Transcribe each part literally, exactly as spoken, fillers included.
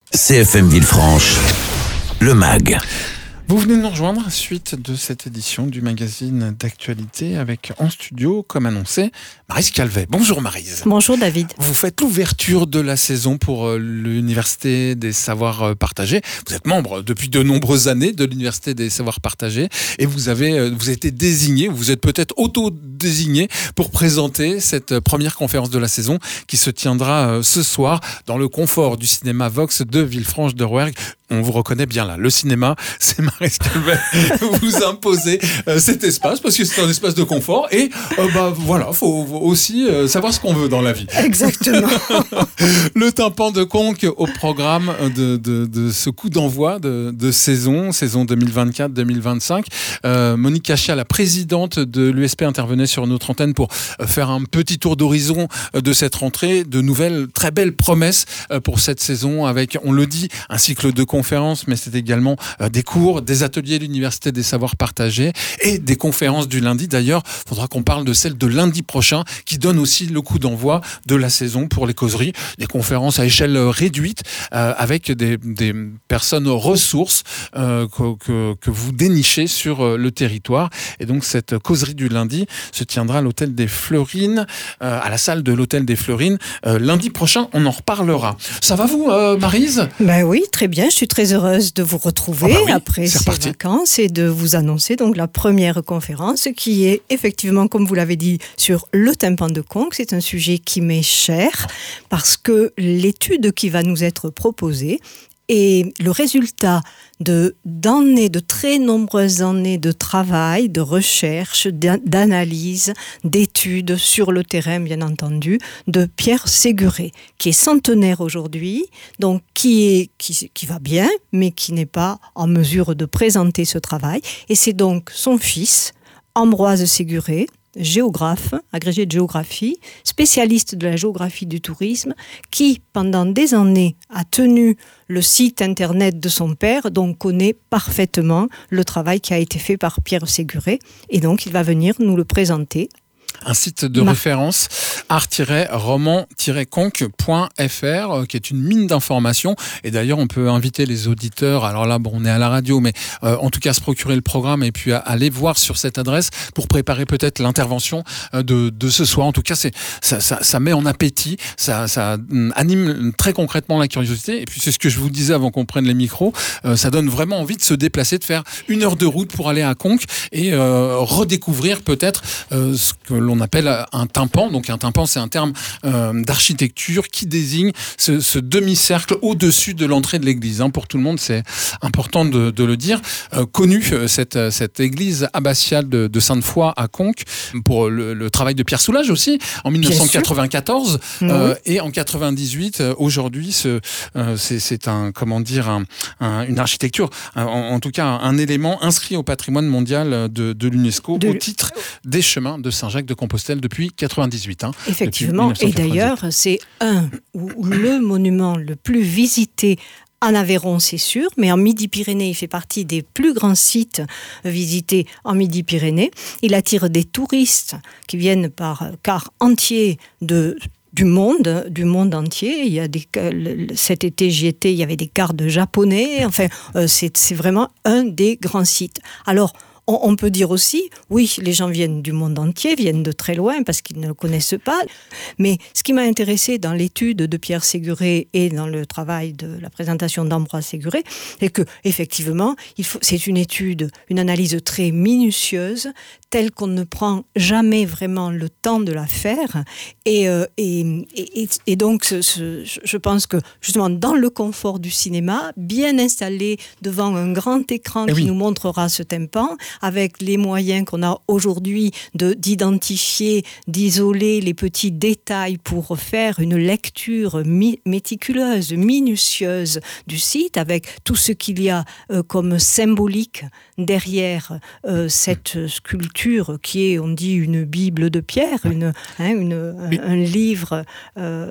C F M Villefranche, le M A G. Vous venez de nous rejoindre suite de cette édition du magazine d'actualité avec en studio, comme annoncé, Maryse Calvet. Bonjour Maryse. Bonjour David. Vous faites l'ouverture de la saison pour l'Université des Savoirs Partagés. Vous êtes membre depuis de nombreuses années de l'Université des Savoirs Partagés et vous avez, vous avez été désigné, vous êtes peut-être auto-désigné pour présenter cette première conférence de la saison qui se tiendra ce soir dans le confort du cinéma Vox de Villefranche de Rouergue. On vous reconnaît bien là. Le cinéma, c'est Maryse Calvet. Vous imposez euh, cet espace parce que c'est un espace de confort et euh, bah voilà, faut aussi euh, savoir ce qu'on veut dans la vie. Exactement. Le tympan de Conques au programme de, de, de ce coup d'envoi de, de saison, saison deux mille vingt-quatre deux mille vingt-cinq. Euh, Monique Cachat, la présidente de l'U S P, intervenait sur notre antenne pour faire un petit tour d'horizon de cette rentrée, de nouvelles très belles promesses pour cette saison avec, on le dit, un cycle de conférences, mais c'est également euh, des cours, des ateliers de l'Université des Savoirs Partagés et des conférences du lundi. D'ailleurs, il faudra qu'on parle de celle de lundi prochain qui donne aussi le coup d'envoi de la saison pour les causeries. Des conférences à échelle réduite euh, avec des, des personnes ressources euh, que, que, que vous dénichez sur euh, le territoire. Et donc, cette causerie du lundi se tiendra à l'Hôtel des Fleurines, euh, à la salle de l'Hôtel des Fleurines. Euh, lundi prochain, on en reparlera. Ça va vous, euh, Maryse ? Ben oui, très bien. Je suis très heureuse de vous retrouver ah bah oui, après ces reparti. vacances et de vous annoncer donc la première conférence qui est effectivement, comme vous l'avez dit, sur le tympan de Conques. C'est un sujet qui m'est cher parce que l'étude qui va nous être proposée est le résultat de, d'années, de très nombreuses années de travail, de recherche, d'analyse, d'études sur le terrain, bien entendu, de Pierre Séguré, qui est centenaire aujourd'hui, donc qui, est, qui, qui va bien, mais qui n'est pas en mesure de présenter ce travail. Et c'est donc son fils, Ambroise Séguré, géographe, agrégé de géographie, spécialiste de la géographie du tourisme, qui, pendant des années, a tenu le site internet de son père, donc connaît parfaitement le travail qui a été fait par Pierre Séguré. Et donc, il va venir nous le présenter. Un site de Ma... référence, art tiret roman tiret conques point f r, qui est une mine d'informations. Et d'ailleurs, on peut inviter les auditeurs, alors là, bon, on est à la radio, mais euh, en tout cas, se procurer le programme et puis à, à aller voir sur cette adresse pour préparer peut-être l'intervention euh, de, de ce soir. En tout cas, c'est, ça, ça, ça met en appétit, ça, ça anime très concrètement la curiosité. Et puis, c'est ce que je vous disais avant qu'on prenne les micros, euh, ça donne vraiment envie de se déplacer, de faire une heure de route pour aller à Conques et euh, redécouvrir peut-être euh, ce que l'on appelle un tympan. Donc un tympan, c'est un terme euh, d'architecture qui désigne ce, ce demi-cercle au-dessus de l'entrée de l'église. Hein, pour tout le monde, c'est important de, de le dire. Euh, connu, cette, cette église abbatiale de, de Sainte-Foy à Conques, pour le, le travail de Pierre Soulages aussi, en dix-neuf cent quatre-vingt-quatorze. Euh, oui. Et en quatre-vingt-dix-huit, aujourd'hui, ce, euh, c'est, c'est un, comment dire, un, un, une architecture, un, en, en tout cas un, un élément inscrit au patrimoine mondial de, de l'UNESCO de... au titre des chemins de Saint-Jacques de Compostelle depuis quatre-vingt-dix-huit. Hein, Effectivement, et d'ailleurs, c'est un ou le monument le plus visité en Aveyron, c'est sûr, mais en Midi-Pyrénées, il fait partie des plus grands sites visités en Midi-Pyrénées. Il attire des touristes qui viennent par quart entier de du monde, du monde entier. Il y a des, cet été, j'y étais, il y avait des quarts de japonais. Enfin, c'est, c'est vraiment un des grands sites. Alors, on peut dire aussi, oui, les gens viennent du monde entier, viennent de très loin parce qu'ils ne le connaissent pas. Mais ce qui m'a intéressé dans l'étude de Pierre Séguré et dans le travail de la présentation d'Ambroise Séguré, c'est que effectivement, il faut, c'est une étude, une analyse très minutieuse, telle qu'on ne prend jamais vraiment le temps de la faire. Et, euh, et, et, et donc, ce, ce, je pense que justement, dans le confort du cinéma, bien installé devant un grand écran et qui oui. nous montrera ce tympan, avec les moyens qu'on a aujourd'hui de, d'identifier, d'isoler les petits détails pour faire une lecture mi- méticuleuse, minutieuse du site, avec tout ce qu'il y a euh, comme symbolique derrière euh, cette sculpture qui est, on dit, une Bible de pierre, une, hein, une, un, un livre... Euh,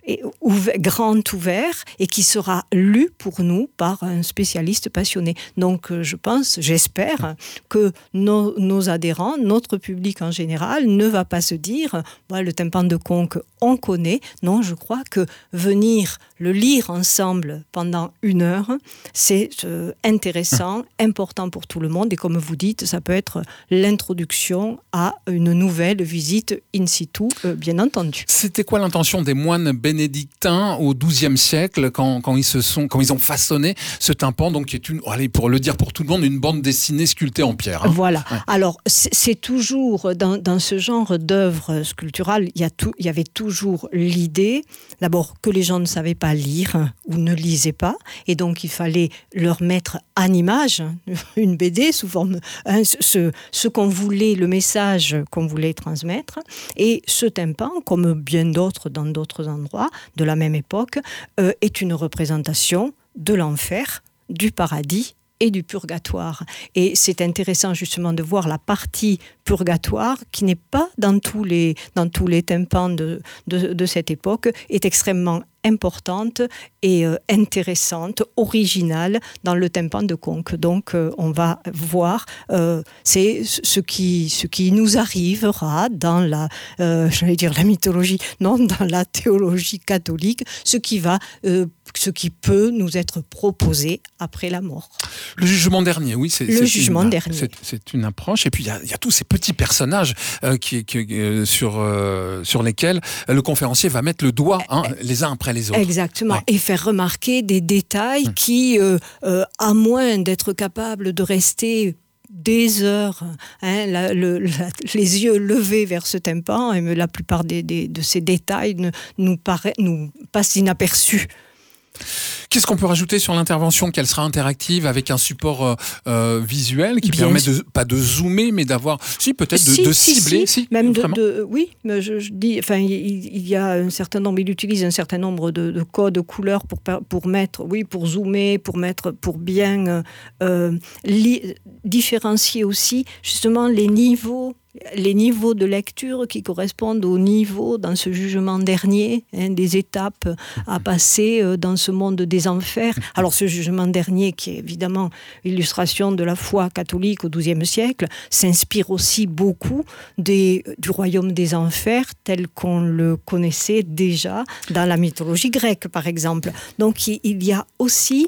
et ouvert, grand ouvert et qui sera lu pour nous par un spécialiste passionné. Donc je pense, j'espère que nos, nos adhérents, notre public en général ne va pas se dire bah, le tympan de Conques on connaît. Non, je crois que venir le lire ensemble pendant une heure, c'est euh, intéressant, important pour tout le monde et comme vous dites, ça peut être l'introduction à une nouvelle visite in situ, euh, bien entendu. C'était quoi l'intention des moines bénédictins au douzième siècle quand, quand, ils se sont, quand ils ont façonné ce tympan, donc qui est une, allez, pour le dire pour tout le monde, une bande dessinée sculptée en pierre. Hein. Voilà. Ouais. Alors, c'est, c'est toujours, dans, dans ce genre d'œuvre sculpturale, il y, a tout, il y avait toujours l'idée, d'abord, que les gens ne savaient pas lire ou ne lisaient pas, et donc il fallait leur mettre en image une B D sous forme, hein, ce, ce qu'on voulait, le message qu'on voulait transmettre, et ce tympan, comme bien d'autres dans d'autres endroits de la même époque, euh, est une représentation de l'enfer, du paradis et du purgatoire. Et c'est intéressant justement de voir la partie purgatoire qui n'est pas dans tous les, dans tous les tympans de, de, de cette époque, est extrêmement importante et euh, intéressante, originale dans le tympan de Conques. Donc euh, on va voir, euh, c'est ce qui, ce qui nous arrivera dans la, euh, j'allais dire la mythologie, non, dans la théologie catholique, ce qui va, euh, ce qui peut nous être proposé après la mort. Le jugement dernier, oui, c'est, le c'est jugement une, dernier. C'est, c'est une approche. Et puis il y, y a tous ces petits personnages euh, qui, qui, euh, sur, euh, sur lesquels le conférencier va mettre le doigt hein, les uns après les autres. Exactement, ouais. Et faire remarquer des détails mmh. qui, euh, euh, à moins d'être capable de rester des heures, hein, la, le, la, les yeux levés vers ce tympan, et la plupart des, des, de ces détails ne, nous, paraît, nous passent inaperçus. Qu'est-ce qu'on peut rajouter sur l'intervention, qu'elle sera interactive avec un support euh, visuel qui Bien permet de, pas de zoomer, mais d'avoir, si peut-être de, si, de si, cibler, si, si, même de, vraiment. de, oui, mais je, je dis, enfin, il, il y a un certain nombre, il utilise un certain nombre de, de codes, de couleurs pour pour mettre, oui, pour zoomer, pour mettre, pour bien euh, li, différencier aussi justement les niveaux. Les niveaux de lecture qui correspondent au niveau dans ce jugement dernier, hein, des étapes à passer euh, dans ce monde des enfers. Alors ce jugement dernier, qui est évidemment l'illustration de la foi catholique au douzième siècle, s'inspire aussi beaucoup des, du royaume des enfers tel qu'on le connaissait déjà dans la mythologie grecque, par exemple. Donc il y a aussi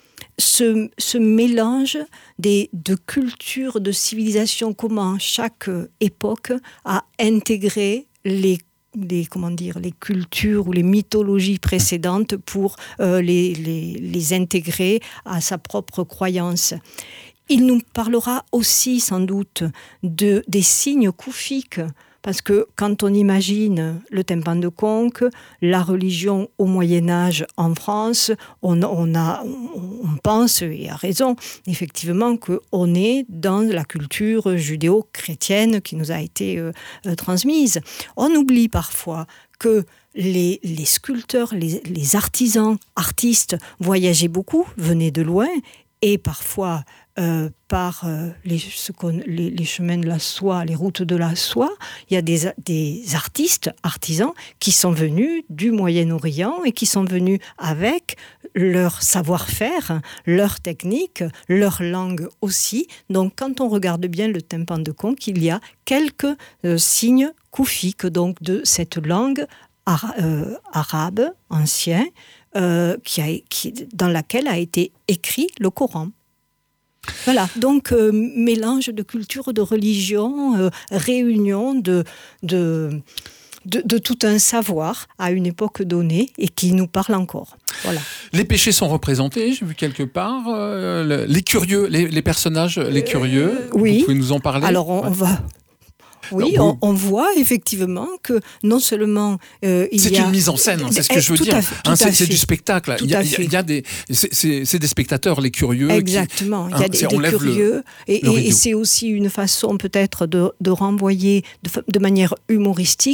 Ce, ce mélange des, de cultures, de civilisations, comment chaque époque a intégré les, les, comment dire, les cultures ou les mythologies précédentes pour euh, les, les, les intégrer à sa propre croyance. Il nous parlera aussi sans doute de, des signes kouffiques. Parce que quand on imagine le tympan de Conques, la religion au Moyen-Âge en France, on, on, a, on pense, et à raison, effectivement, qu'on est dans la culture judéo-chrétienne qui nous a été euh, euh, transmise. On oublie parfois que les, les sculpteurs, les, les artisans, artistes voyageaient beaucoup, venaient de loin, et parfois euh, par euh, les, ce qu'on, les, les chemins de la soie, les routes de la soie, il y a des, des artistes, artisans, qui sont venus du Moyen-Orient et qui sont venus avec leur savoir-faire, leur technique, leur langue aussi. Donc quand on regarde bien le tympan de Conques, il y a quelques euh, signes kouffiques donc, de cette langue ara- euh, arabe ancien, Euh, qui a, qui, dans laquelle a été écrit le Coran. Voilà, donc euh, mélange de culture, de religion, euh, réunion de, de, de, de tout un savoir à une époque donnée et qui nous parle encore. Voilà. Les péchés sont représentés, j'ai vu quelque part. Euh, les curieux, les, les personnages, les curieux, euh, oui. Vous pouvez nous en parler ? Alors on, ouais. on va... Oui, non, on, on voit effectivement que non seulement euh, il c'est y a... une mise en scène, hein, c'est ce que je veux tout dire. Fait, hein, c'est, c'est fait. du spectacle. Il y a, il y a, il y a des, c'est, c'est, c'est des spectateurs, les curieux. Exactement. Qui, il y a hein, des, c'est, des curieux, le, et, le et, et c'est aussi une façon peut-être de, de renvoyer de, de manière humoristique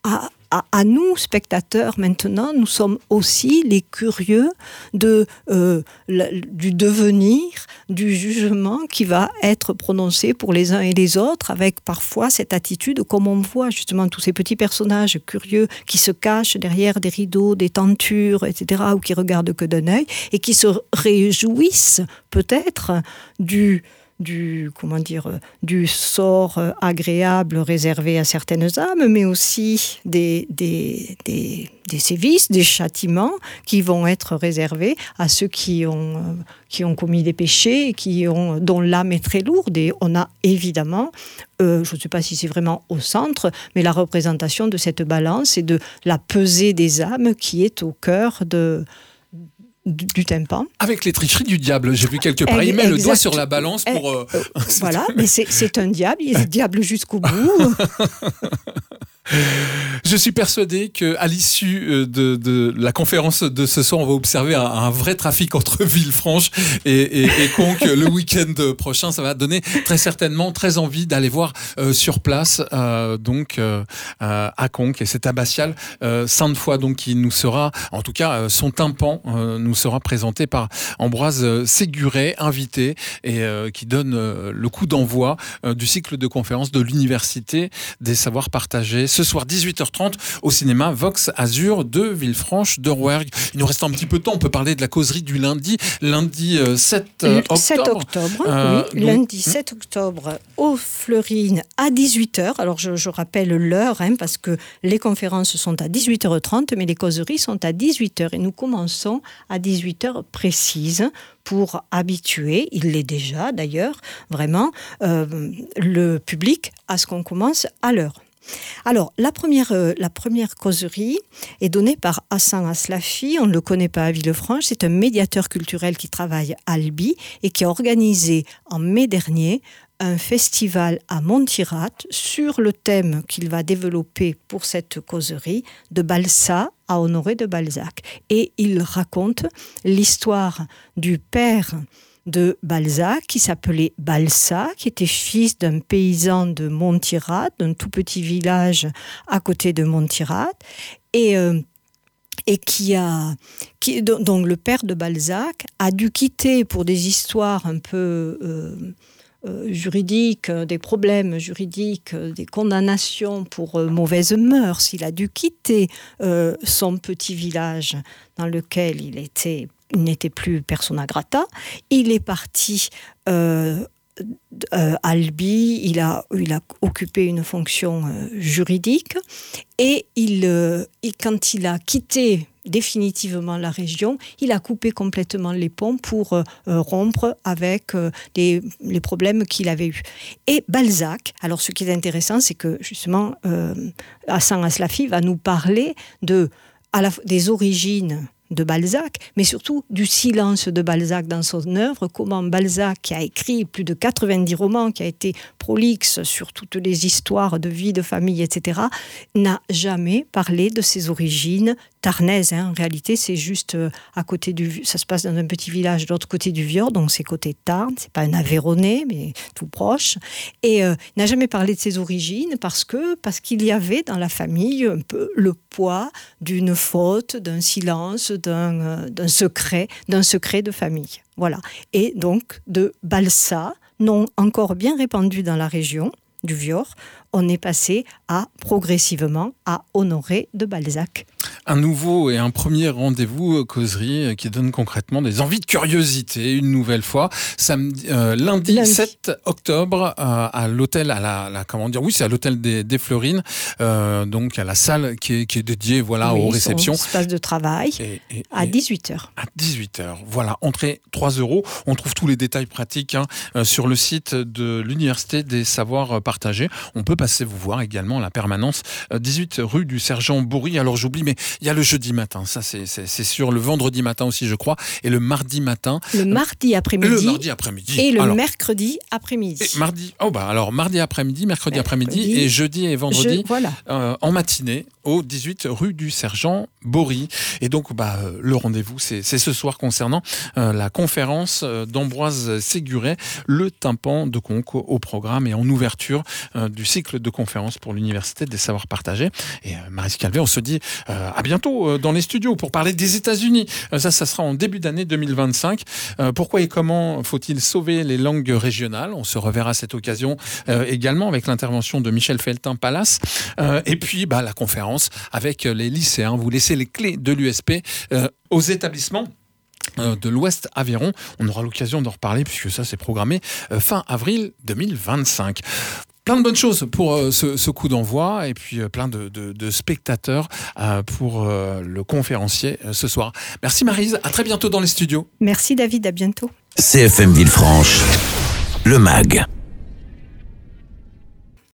à, à, à nous, spectateurs, maintenant, nous sommes aussi les curieux de, euh, la, du devenir, du jugement qui va être prononcé pour les uns et les autres, avec parfois cette attitude, comme on voit justement tous ces petits personnages curieux qui se cachent derrière des rideaux, des tentures, et cetera, ou qui regardent que d'un œil, et qui se réjouissent peut-être du... du comment dire du sort agréable réservé à certaines âmes, mais aussi des, des, des, des sévices, des châtiments qui vont être réservés à ceux qui ont, qui ont commis des péchés, qui ont, dont l'âme est très lourde. Et on a évidemment, euh, je ne sais pas si c'est vraiment au centre, mais la représentation de cette balance et de la pesée des âmes qui est au cœur de Du, du tympan. Avec les tricheries du diable, j'ai vu quelque part. Il met le doigt sur la balance pour... Euh... Voilà, mais c'est, c'est un diable, il est diable jusqu'au bout. Je suis persuadé qu'à l'issue de, de la conférence de ce soir, on va observer un, un vrai trafic entre Villefranche et, et, et Conques le week-end prochain. Ça va donner très certainement très envie d'aller voir euh, sur place euh, donc euh, à Conques et cette abbatiale euh, Sainte-Foy donc qui nous sera, en tout cas euh, son tympan euh, nous sera présenté par Ambroise Séguret, invité et euh, qui donne euh, le coup d'envoi euh, du cycle de conférences de l'Université des Savoirs Partagés. Ce soir, dix-huit heures trente, au cinéma Vox Azur de Villefranche de Rouergue. Il nous reste un petit peu de temps, on peut parler de la causerie du lundi, lundi euh, sept octobre. sept octobre, euh, oui, donc, lundi hmm. sept octobre, aux Fleurines, à dix-huit heures. Alors, je, je rappelle l'heure, hein, parce que les conférences sont à dix-huit heures trente, mais les causeries sont à dix-huit heures. Et nous commençons à dix-huit heures précises pour habituer, il l'est déjà d'ailleurs, vraiment, euh, le public à ce qu'on commence à l'heure. Alors, la première, euh, la première causerie est donnée par Hassan Aslafi, on ne le connaît pas à Villefranche, c'est un médiateur culturel qui travaille à Albi et qui a organisé en mai dernier un festival à Montirat sur le thème qu'il va développer pour cette causerie de Balsa à Honoré de Balzac. Et il raconte l'histoire du père de Balzac, qui s'appelait Balsa, qui était fils d'un paysan de Montirat, d'un tout petit village à côté de Montirat, et, euh, et qui a, qui, donc le père de Balzac a dû quitter pour des histoires un peu euh, euh, juridiques, des problèmes juridiques, des condamnations pour euh, mauvaises mœurs. Il a dû quitter euh, son petit village dans lequel il était Il n'était plus persona grata. Il est parti euh, euh, à Albi, il a, il a occupé une fonction euh, juridique et, il, euh, et quand il a quitté définitivement la région, il a coupé complètement les ponts pour euh, rompre avec euh, les, les problèmes qu'il avait eus. Et Balzac, alors ce qui est intéressant, c'est que justement, euh, Hassan Aslafi va nous parler de, à la, des origines de Balzac, mais surtout du silence de Balzac dans son œuvre, comment Balzac, qui a écrit plus de quatre-vingt-dix romans, qui a été prolixe sur toutes les histoires de vie, de famille, et cetera, n'a jamais parlé de ses origines tarnaises. Hein. En réalité, c'est juste à côté du... Ça se passe dans un petit village de l'autre côté du Viard, donc c'est côté Tarn, c'est pas un Aveyronais, mais tout proche. Et euh, il n'a jamais parlé de ses origines parce que parce qu'il y avait dans la famille un peu le poids d'une faute, d'un silence, d'un, euh, d'un secret, d'un secret de famille. Voilà. Et donc, de Balsa, nom encore bien répandu dans la région du Viard, on est passé à, progressivement, à Honoré de Balzac. Un nouveau et un premier rendez-vous causerie qui donne concrètement des envies de curiosité une nouvelle fois. Samedi, euh, lundi, lundi sept octobre euh, à l'hôtel, à la, la comment dire, oui c'est à l'hôtel des, des Fleurines, euh, donc à la salle qui est, qui est dédiée voilà oui, aux réceptions. Son espace de travail et, et, à dix-huit heures. À dix-huit heures, voilà. Entrée trois euros. On trouve tous les détails pratiques hein, euh, sur le site de l'Université des Savoirs Partagés. On peut passer vous voir également la permanence euh, dix-huit rue du Sergent Bourry. Alors j'oublie, mais il y a le jeudi matin, ça c'est, c'est, c'est sûr, le vendredi matin aussi je crois, et le mardi matin. Le mardi après-midi. Le mardi après-midi. Et le alors, mercredi après-midi. Et mardi, oh bah alors mardi après-midi, mercredi, mercredi après-midi et jeudi et vendredi je, voilà. euh, en matinée au dix-huit rue du Sergent Bourry. Et donc bah, euh, le rendez-vous c'est, c'est ce soir concernant euh, la conférence euh, d'Ambroise Séguret, le tympan de Conques au programme et en ouverture euh, du cycle cycle de conférences pour l'Université des Savoirs Partagés. Et euh, Maryse Calvé, on se dit euh, à bientôt euh, dans les studios pour parler des États-Unis. Euh, ça, ça sera en début d'année deux mille vingt-cinq. Euh, pourquoi et comment faut-il sauver les langues régionales? On se reverra à cette occasion euh, également avec l'intervention de Michel Feltin-Pallas. Euh, et puis bah, la conférence avec les lycéens. Vous laissez les clés de l'U S P euh, aux établissements de l'Ouest Aveyron. On aura l'occasion d'en reparler puisque ça c'est programmé fin avril deux mille vingt-cinq. Plein de bonnes choses pour euh, ce, ce coup d'envoi et puis euh, plein de, de, de spectateurs euh, pour euh, le conférencier euh, ce soir. Merci Maryse, à très bientôt dans les studios. Merci David, à bientôt. C F M Villefranche, le M A G.